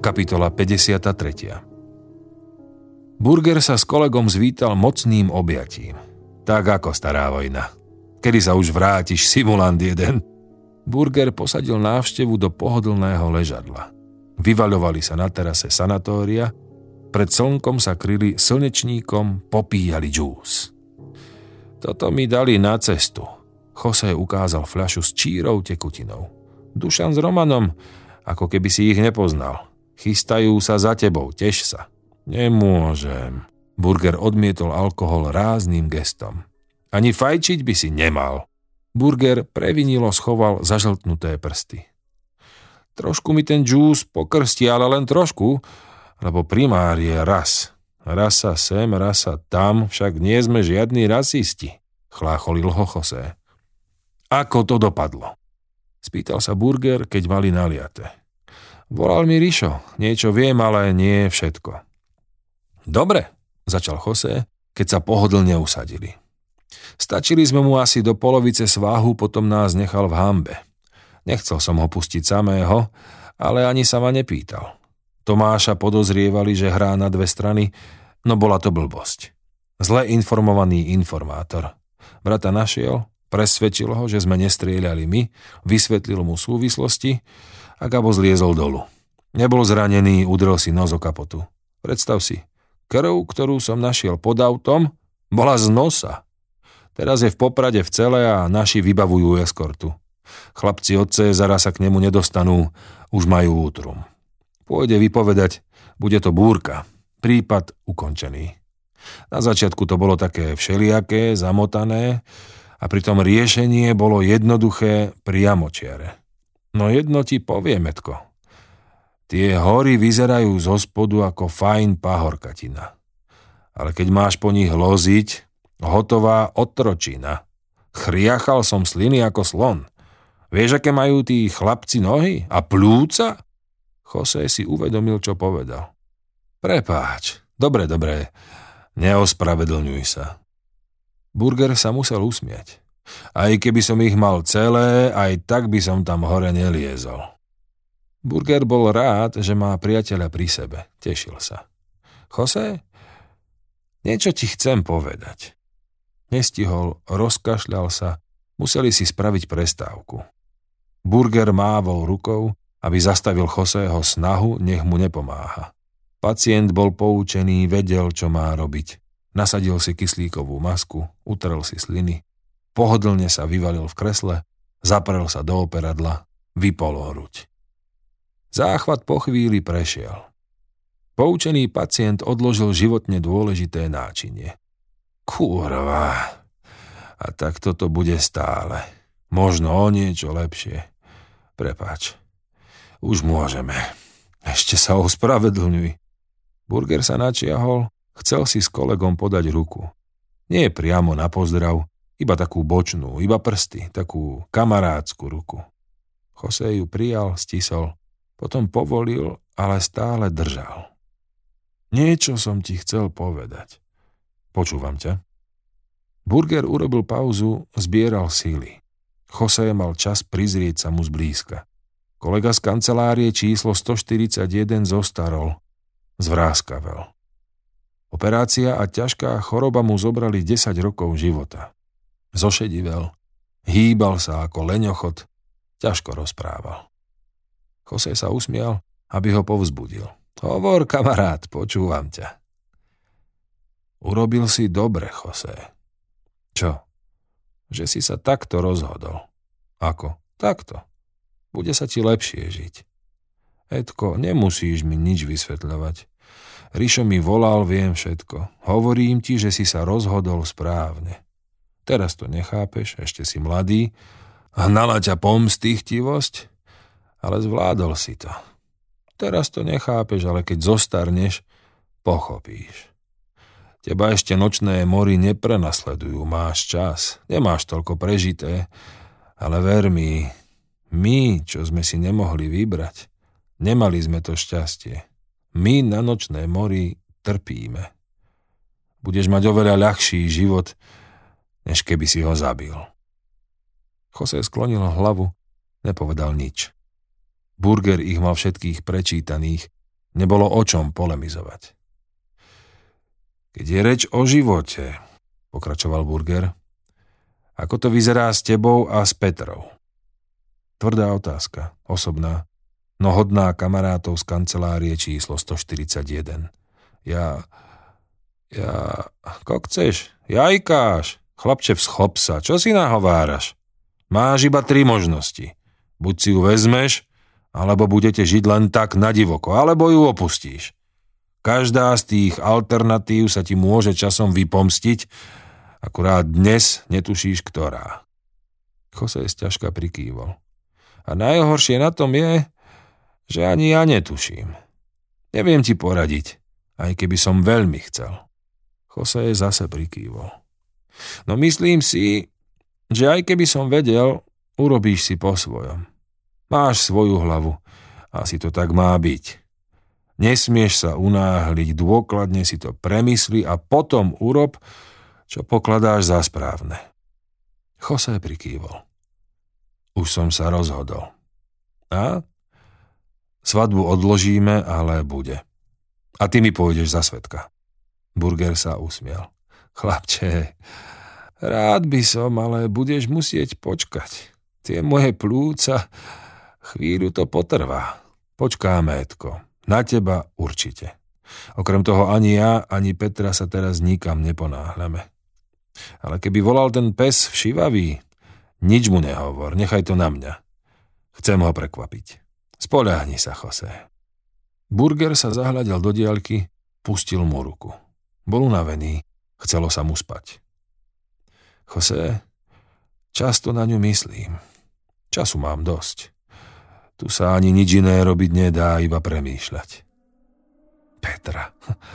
Kapitola 53. Burger sa s kolegom zvítal mocným objatím. Tak ako stará vojna. Kedy sa už vrátiš, simulant jeden? Burger posadil návštevu do pohodlného ležadla. Vyvaľovali sa na terase sanatória, pred slnkom sa kryli slnečníkom, popíjali džús. Toto mi dali na cestu. Jose ukázal fľašu s čírou tekutinou. Dušan s Romanom, ako keby si ich nepoznal. Chystajú sa za tebou, teš sa. Nemôžem. Burger odmietol alkohol rázným gestom. Ani fajčiť by si nemal. Burger previnilo schoval zažltnuté prsty. Trošku mi ten džús pokrstí, ale len trošku, lebo primár je ras. Rasa sem, rasa tam, však nie sme žiadni rasisti, chlácholil ho Jose. Ako to dopadlo? Spýtal sa Burger, keď mali naliate. Volal mi Rišo, niečo viem, ale nie všetko. Dobre, začal Jose, keď sa pohodlne usadili. Stačili sme mu asi do polovice svahu, potom nás nechal v hanbe. Nechcel som ho pustiť samého, ale ani sa ma nepýtal. Tomáša podozrievali, že hrá na dve strany, no bola to blbosť. Zle informovaný informátor. Brata našiel, presvedčil ho, že sme nestrieľali my, vysvetlil mu súvislosti a Gabo zliezol dolu. Nebol zranený, udrel si nos o kapotu. Predstav si, krv, ktorú som našiel pod autom, bola z nosa. Teraz je v Poprade v cele a naši vybavujú eskortu. Chlapci od Cézara sa k nemu nedostanú, už majú útrum. Pôjde vypovedať, bude to búrka. Prípad ukončený. Na začiatku to bolo také všelijaké, zamotané a pritom riešenie bolo jednoduché, priamočiare. No jedno ti poviem, Metko. Tie hory vyzerajú zo spodu ako fajn pahorkatina. Ale keď máš po nich loziť, hotová otročina. Chriachal som sliny ako slon. Vieš, aké majú tí chlapci nohy a plúca? Jose si uvedomil, čo povedal. Prepáč. Dobre. Neospravedlňuj sa. Burger sa musel usmiať. Aj keby som ich mal celé, aj tak by som tam hore neliezol. Burger bol rád, že má priateľa pri sebe. Tešil sa. Jose, niečo ti chcem povedať. Nestihol, rozkašľal sa, museli si spraviť prestávku. Burger mávol rukou, aby zastavil Joseho snahu, nech mu nepomáha. Pacient bol poučený, vedel, čo má robiť. Nasadil si kyslíkovú masku, utrel si sliny, pohodlne sa vyvalil v kresle, zaprel sa do operadla, vypol hruď. Záchvat po chvíli prešiel. Poučený pacient odložil životne dôležité náčinie. Kurva, a tak toto bude stále. Možno o niečo lepšie. Prepáč, už môžeme. Ešte sa ospravedlňuj. Burger sa načiahol, chcel si s kolegom podať ruku. Nie priamo na pozdrav, iba takú bočnú, iba prsty, takú kamarátsku ruku. Jose ju prijal, stisol, potom povolil, ale stále držal. Niečo som ti chcel povedať. Počúvam ťa. Burger urobil pauzu, zbieral síly. Jose mal čas prizrieť sa mu zblízka. Kolega z kancelárie číslo 141 zostarol, zvráskavel. Operácia a ťažká choroba mu zobrali 10 rokov života. Zošedivel, hýbal sa ako leňochod, ťažko rozprával. Jose sa usmial, aby ho povzbudil. Hovor, kamarát, počúvam ťa. Urobil si dobre, Jose. Čo? Že si sa takto rozhodol. Ako? Takto. Bude sa ti lepšie žiť. Edko, nemusíš mi nič vysvetľovať. Rišo mi volal, viem všetko. Hovorím ti, že si sa rozhodol správne. Teraz to nechápeš, ešte si mladý. Hnala ťa pomstychtivosť, ale zvládol si to. Teraz to nechápeš, ale keď zostarneš, pochopíš. Teba ešte nočné mory neprenasledujú, máš čas, nemáš toľko prežité, ale ver mi, my, čo sme si nemohli vybrať, nemali sme to šťastie. My na nočné mori trpíme. Budeš mať oveľa ľahší život, než keby si ho zabil. Jose sklonil hlavu, nepovedal nič. Burger ich mal všetkých prečítaných, Nebolo o čom polemizovať. Keď je reč o živote, pokračoval Burger, ako to vyzerá s tebou a s Petrou? Tvrdá otázka, osobná, no hodná kamarátov z kancelárie číslo 141. Ja... Ko chceš? Jajkáš? Chlapče, schop sa, čo si nahováraš? Máš iba 3 možnosti. Buď si ju vezmeš, alebo budete žiť len tak na divoko, alebo ju opustíš. Každá z tých alternatív sa ti môže časom vypomstiť, akurát dnes netušíš, ktorá. Jose sťažka prikývol. A najhoršie na tom je, že ani ja netuším. Neviem ti poradiť, aj keby som veľmi chcel. Jose zase prikývol. No myslím si, že aj keby som vedel, urobíš si po svojom. Máš svoju hlavu, asi to tak má byť. Nesmieš sa unáhliť, dôkladne si to premysli a potom urob, čo pokladáš za správne. Jose prikývol. Už som sa rozhodol. A? Svadbu odložíme, ale bude. A ty mi pôjdeš za svedka. Burger sa usmial. Chlapče, rád by som, ale budeš musieť počkať. Tie moje plúca, chvíľu to potrvá. Počkáme, Edko. Na teba určite. Okrem toho ani ja, ani Petra sa teraz nikam neponáhľame. Ale keby volal ten pes všivavý, nič mu nehovor, nechaj to na mňa. Chcem ho prekvapiť. Spoľahni sa, Jose. Burger sa zahľadil do diaľky, pustil mu ruku. Bol unavený, chcelo sa mu spať. Jose, často na ňu myslím. Času mám dosť. Tu sa ani nič iné robiť nedá, iba premýšľať. Petra.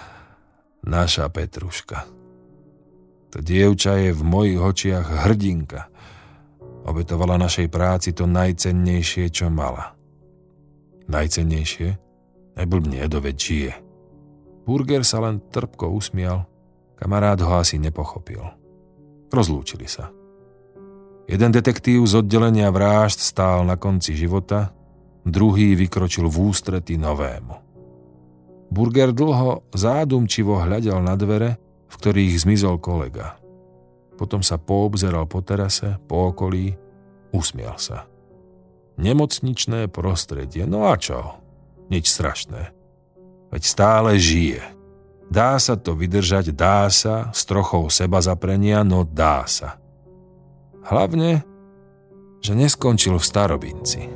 Naša Petruška. To dievča je v mojich očiach hrdinka. Obetovala našej práci to najcennejšie, čo mala. Najcennejšie? Neblbne, doveď žije. Burger sa len trpko usmial, kamarát ho asi nepochopil. Rozlúčili sa. Jeden detektív z oddelenia vrážd stál na konci života, druhý vykročil v ústrety novému. Burger dlho zádumčivo hľadel na dvere, v ktorých zmizol kolega. Potom sa poobzeral po terase, po okolí, usmial sa. Nemocničné prostredie, no a čo? Nič strašné. Veď stále žije. Dá sa to vydržať, dá sa, s trochou seba zaprenia, no dá sa. Hlavne, že neskončil v starobinci.